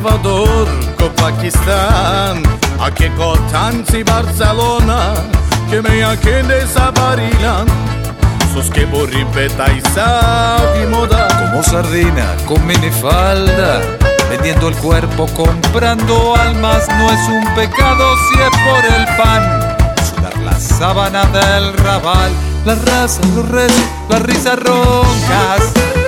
Salvador, Pakistan, aquí Kotanzi, Barcelona, que me aquí desabarilan, sus que borripeta y moda. Como sardina con minifalda, vendiendo el cuerpo, comprando almas, no es un pecado si es por el pan. Sudar la sábana del rabal, la raza, los rezos, las risas roncas.